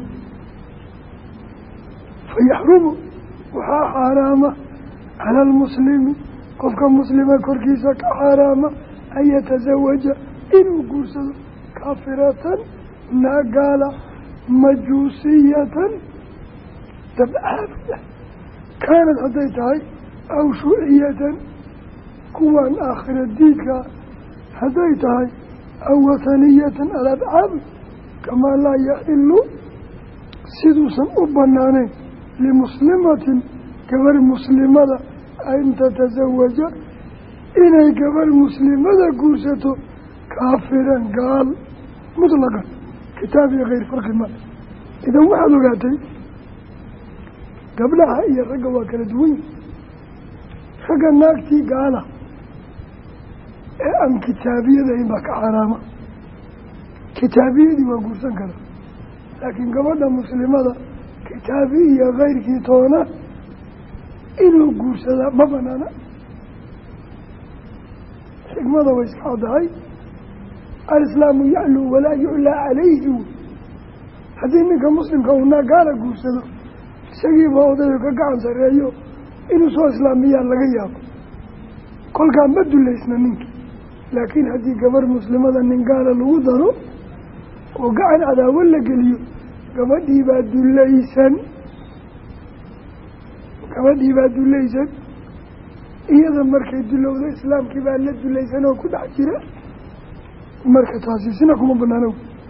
fayaxrumu waxaa xaaraama cala almuslimi qofka muslima korkiisa ka xaaraama an yatasawaja inuu guursado kaafiratan naagaala majuusiyatan dabcaabuda kaanad hadday tahay aw shuuciyatan kuwan aakhira diidka hadday tahay aw wathaniyatan alabcaabud kamaa laa yaxilu siduusan u banaanayn limuslimatin gabar muslimada an tatasawaja inay gabar muslimada guursato kaafiran gaal mutlaqan kitaab iyo keyr farqi male. idan waxaad ogaatay gabdhaha iyo ragga waa kala duwan yihin. ragga naagtii gaala ee aan kitaabiyadahayn baa ka xaaraama kitaabiyadii waa guursan karaa laakiin gabadha muslimada kitaabi iyo keyrkii toona inuu guursadaa ma banaana. xikmada way iska caddahay alislaamu yacluu walaa yuclaa calayhi. haddii ninka muslimka uu naag gaala guursado isagiiba odayo ka gacan sarreeyo inuu soo islaamiyaa laga yaabo kolkaa ma dullaysna ninki. laakiin haddii gabar muslimada nin gaala lagu daro oo gacan cadaawo la geliyo gabadhii baa dulaysan iyada markay dulowdo islaamkii baa la dulaysan oo ku dhex jira marka taasi sina kuma banaano.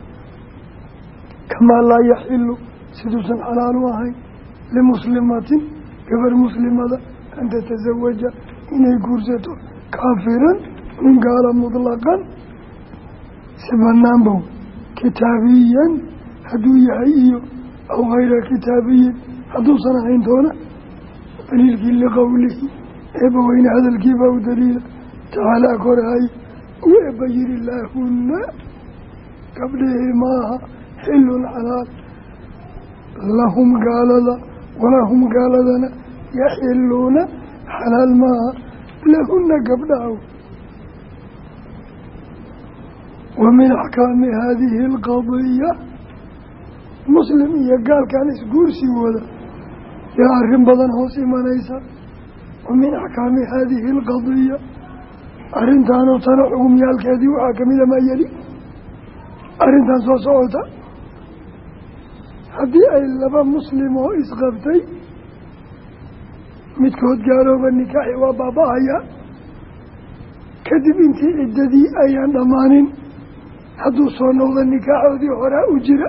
kamaa laa yaxilu siduusan xalaal u ahayn limuslimatin gabar muslimada an tatasawaja inay guursato kaafiran nin gaala mutlaqan si banaanbow kitaabiyan hadduu yahay iyo aw hayra kitaabiyin hadduusan ahayn toona daliilkii liqowlihi eebba weyne hadalkiibaa u daliila tacaalaa korahay u eebba yiri laahunna gabdhihii maaha xilun xalaal lahum gaalada walahum gaaladana yaxiluuna xalaal maaha lahunna gabdhaha. wa min axkaami haadihi alqadiya muslim iyo gaalkan isguursi wada yaa arrin badan hoos imanaysa. wa min axkaami haadihi alqadiya arrintaanoo tana xugumyaalkeedii waxaa kamida maa yeli arrintan soo socota. haddii ay laba muslim oo isqabtay midkood gaalooba nikaaxi waa baaba-aya kadib intii ciddadii ayaan dhammaanin hadduu soo noqdo nikaaxoodii horaa u jira.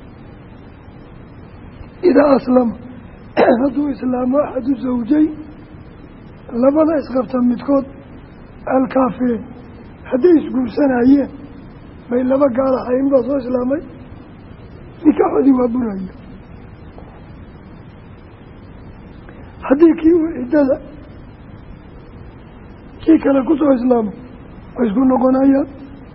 idaa aslama hadduu islaamo axadu zawjay labada isqabta midkood alkaafiriin hadday isguursanayeen bay laba gaal ahayn baa soo islaamay nikaaxoodii waa buraya. haddii kii uu ciddada kii kale ku soo islaamay way isku noqonayaan.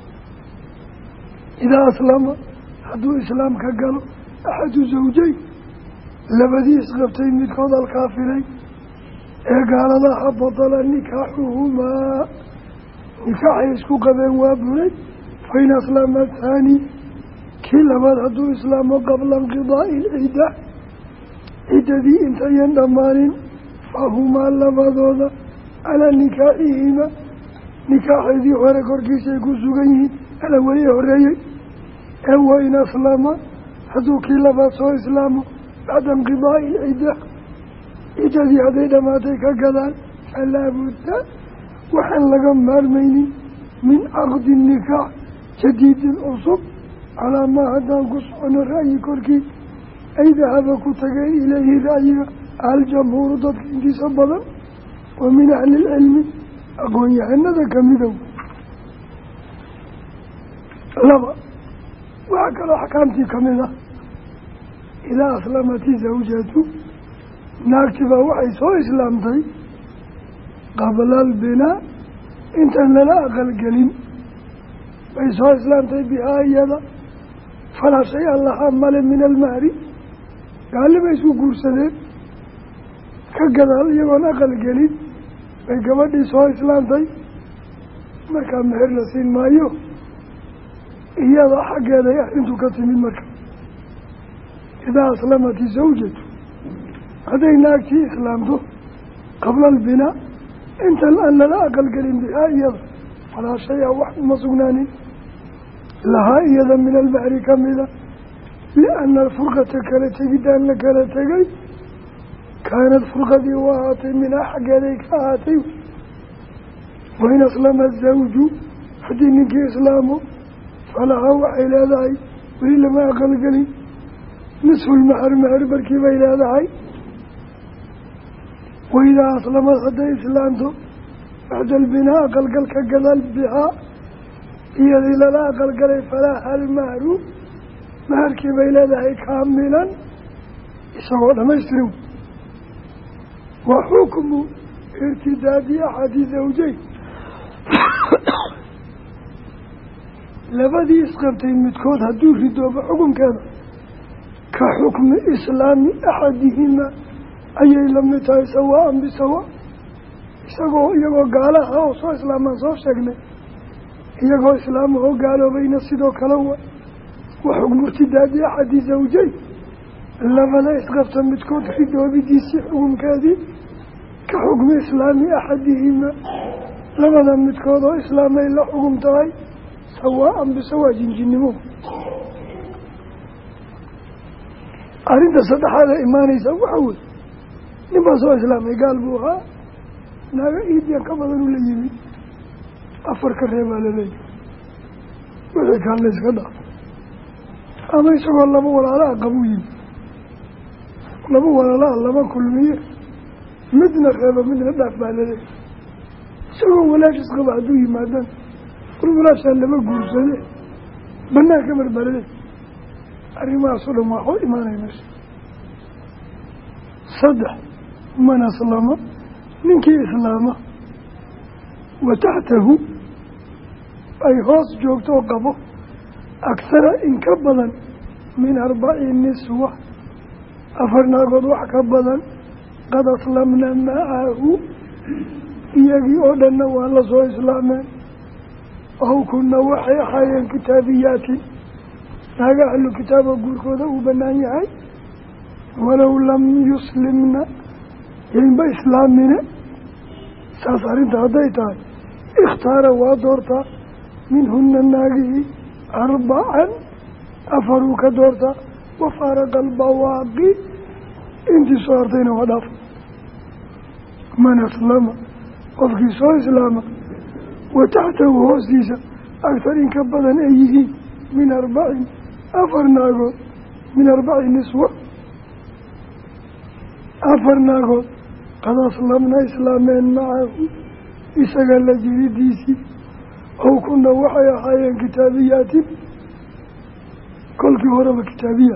idaa aslama hadduu islaam ka galo axadu zawjay labadii isqabtay midkood alkaafiray ee gaaladaha batala nikaaxuhumaa nikaaxay isku qabeen waa buray. fain aslama athaani kii labaad hadduu islaamo qabla inqidaa'i ilcidda ciddadii intayan dhammaanin fahumaa labadooda calaa nikaaxihima nikaaxeedii hore korkiisay ku sugan yihiin ala weli horeeyey ee wain aslama hadduu kii labaad soo islaamo bacda inqidaa'i ilcidda ciddadii hadday dhammaatay ka gadaan falaa budda waxaan laga maarmaynin min caqdi nikaax jadiidin cusub calaa maa haddaan ku socono ra'yi korkii ay dahaba ku tageen ilayhi ra'yiga aljamhuuru dadka intiisa badan wa min ahlilcilmi aqoon-yahanada kamidow. laba waxaa kaloo axkaamtii ka mid ah idaa aslamati zawjatu naagtibaa waxay soo islaamtay qabla albinaa intaan lala aqalgelin bay soo islaamtay bihaa iyada falaa shay-a lahaa male min almahri gaalli bay isku guursadeen ka gadaal iyagoon aqalgelin bay gabadhii soo islaamtay markaa meher la siin maayo iyada xaggeeday arrintu ka timid marka idaa aslamati zawjatu hadday naagtii islaamto qabla albinaa intan aan lala aqalgelin bihaa iyada falaa shay-a wax uma sugnaanin lahaa iyada min almahri ka mida lianna alfurqata kala tegidaan la kala tegay kaanad furqadii u ahaatay minhaa xaggeeday ka ahaatay. wain aslama zawju haddii ninkii islaamo falahaa waxay leedahay weli lama aqalgelin nisfulmahar mahar barkii bay leedahay. waidaa aslamad hadday islaamto bacda albinaa aqalgal ka gadaal bihaa iyadii lala aqalgalay falaha almahru maharkii bay leedahay kaamilan isagoo dhamaystirin. wa xukmu irtidaadi axadi zawjeyn labadii isqabtay midkood hadduu ridoobo xukunkeeda ka xukmi islaami axadihima ayay la mid tahay sawaan bisawa iyagoo gaalaha oo soo islaamaan soo sheegnay iyagoo islaamahoo gaaloobayna sidoo kale wa xukmu irtidaadi axadi zawjeyn labada isqabta midkood ridoobidiisii xukunkeedii ka xukmi islaami axadihima labada midkood oo islaamay la xukum tahay sawaan bisawaa jinjinnimo. arrinta saddexaad ee imaanaysa waxaa wey nin baa soo islaamay gaal buu ahaa naaga iidiyan ka badan u la yimid afar ka reebaa laleeyahy wixii kaan la yska dhaaf ama isagoo laba walaalaha qabuu yimid laba walaalaha laba kulmiye midna reeba midna dhaaf baa laleeyahy isagoo walaashis qaba hadduu yimaadaan war walaashaa lama guursade banaanka marbalade arrimahaasoo dhan waa xoo imaanaya meesha. saddex man aslama ninkii islaama wa taxtahu ay hoos joogto oo qabo akhara in ka badan min 4 niswa afar naagood wax ka badan qad aslamna macahu iyagii oo dhanna waa la soo islaameen aw kunna waxay ahaayeen kitaabiyaatin naaga ahlu kitaaba guurkooda uu bannaan yahay walow lam yuslimna yaynba islaamine saas arrinta hadday tahay ikhtaara waa doortaa minhunna naagihii 4 afaruu ka doortaa wa faaraqa albawaaqi intii soo hartayna waa dhaaf. man aslama qofkii soo islaama wa taxtahu hoostiisa akhar in ka badan ay yihiin min 4 afar naagood min 4 niswa afar naagood qad aslamna islaameen macahu isaga la jiridiisii ow kunna waxay ahaayeen kitaabiyaatin kolkii horeba kitaabiya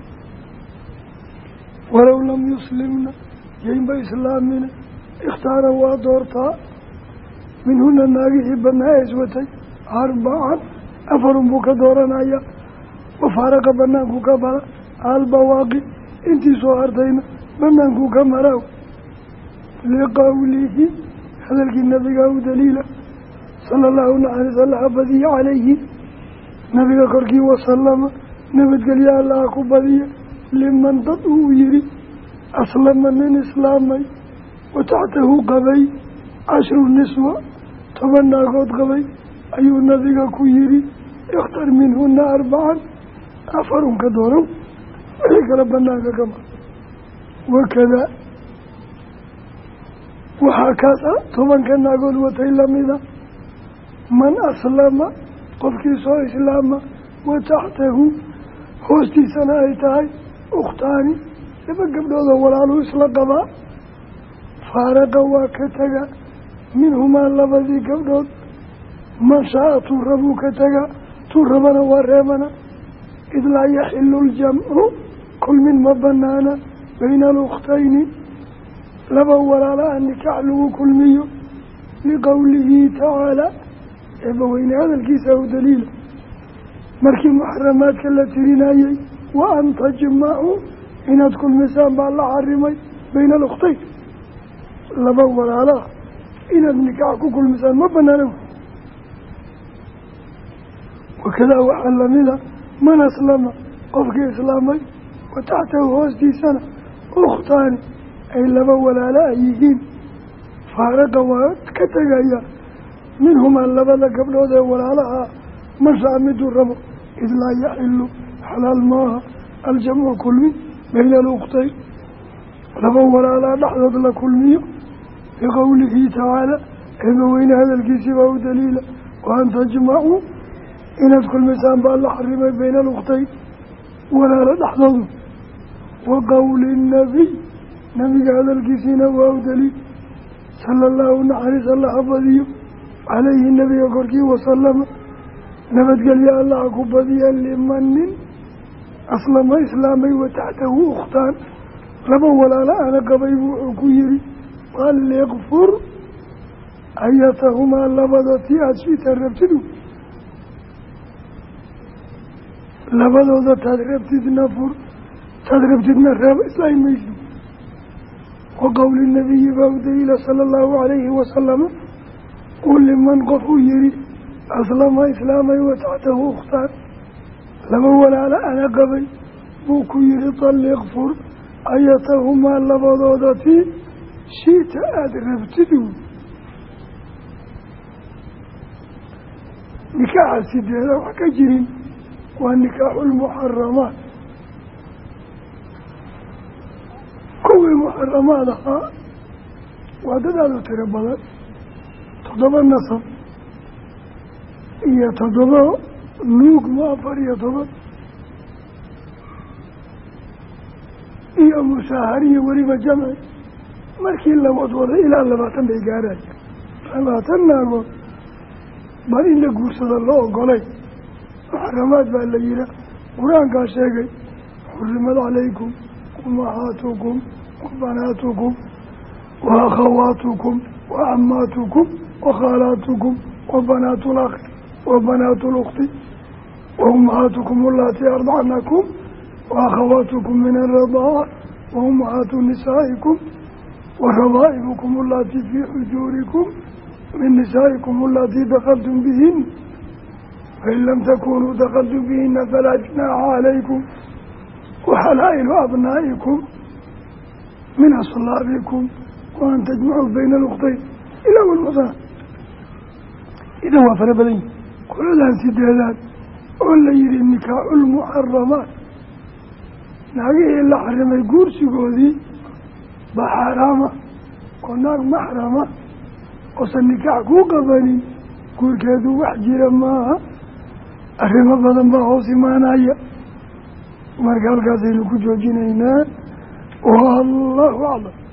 walow lam yuslimna yaynba islaamina ikhtaara waa doortaa minhuna naagihii badnaa ee iswatay 4 afarun buu ka dooranaya wa faaraqa banaankuu ka bara albawaaqi intii soo hartayna banaankuu ka maraw liqawlihi hadalkii nabiga u daliila sala allahu naxari salaha badiya calayhi nabiga korkii wasalama nabadgelya allaha ku badiya liman dad uu yihi aslama nin islaamay wa taxtahu qabay 10 niswa toban naagood qabay ayuu nabiga ku yidhi ikhtar minhuna 4 afarun ka doorow wixii kale banaanka ka mar wakada waxaa kaas ah 10 naagood watay lamida man aslama qofkii soo islaama wa taxtahu hoostiisana ay tahay ukhtaani 2 gabdhoodoo walaaluu isla qabaa faaraqa waa ka taga minhumaa 2 gabdhood man shaa-a tuu rabuu ka taga tuu rabana waa reebana id laa yaxilu ljamcu kulmin ma banaana bayna alukhtayni 2 walaala ah nikaax lagu kulmiyo liqowlihi tacaala eebbaweyne hadalkiisa u daliila markii muxaramaadka la tirinayey wa an tajmacuu inaad kulmisaan baa la xarimay bayna alukhtayn 2 walaala ah inaad nikaax ku kulmisaan ma banaana wakadaa waxaa lamida man aslama qofkii islaamay wa taxtahu hoostiisana ukhtaani ay 2 walaala a yihiin faaraqa waa ka tegaya minhumaa 2 gabdhood ee walaalaha mashaa miduu rabo id laa yaxilu xalaal maaha aljamcu kulmi bayna alukhtayn 2 walaalaa dhexdood la kulmiyo liqowlihi tacaala eebbaweyne hadalkiisii baa u daliila wa an tajmacuu inaad kulmisaan baa la xarimay bayna alukhtayn walaalo dhexdoodu wa qowli nabiy nabiga hadalkiisiina waa u daliil sala allahu naxariis allaha badiyo calayhi nabiga korkii wasalama nabadgelya allaha ku badiya limanin aslama islaamay wa taxtahu ukhtaan 2 walaalo ana qabay buu wuxuu ku yihi walikfur ayatahumaa 2 tii aada shita rabtidu 2dooda taad rabtidna fur taad rabtidna reeb islaam maysi wa qowli nabiyi baa u daliila sala allahu calayhi wasalama uu liman qof uu yihi aslama islaamay wa taxtahu ukhtaan 2 walaala ana qabay buu ku yihi talliq fur ayatahumaa 2dooda tii shiita aada rabtidu nikaaxa 8 wax ka jirin waa nikaaxu lmuxaramaat kuwii muxaramaad ahaa waa dad aada u tiro badan 7 nasab iyo 7 nuugma 14 iyo musaahariyo weliba jamci markii la wadwado ilaa 20 bay gaaraya 20 naagood bal in la guursado loo ogolay muxaramaad baa la yihaa qur-aankaa sheegay xurimad calaykum umahaatukum wa banaatukum wa akhawaatukum wa cammaatukum wa khaalaatukum wa banaatu lakhi wa banaatu lukhti wa umahaatukum allatii ardacnakum wa akhawaatukum min alradaaca wa umahaatu nisaa'ikum wa rabaa'ibukum allatii fii xujuurikum min nisaa'ikum allatii dakaltum bihin fain lam takunuu dakaltum bihina falaa junaaxa calaykum waxalaa'ilu abnaa'ikum min aslaabikum wa an tajmacuu bayna alukhtayn ilaa walmusana idan waa fara badan yihi qoladan 8aad oo la yihi nikaaxu lmuxaramaat naagihii la xarimay guursigoodii baa xaaraama oo naag maxrama oosan nikaax kuu qabanin guurkeedu wax jira maaha arrimo badan baa hoos imaanaya marka halkaasaynu ku joojinaynaa wallahu aclam.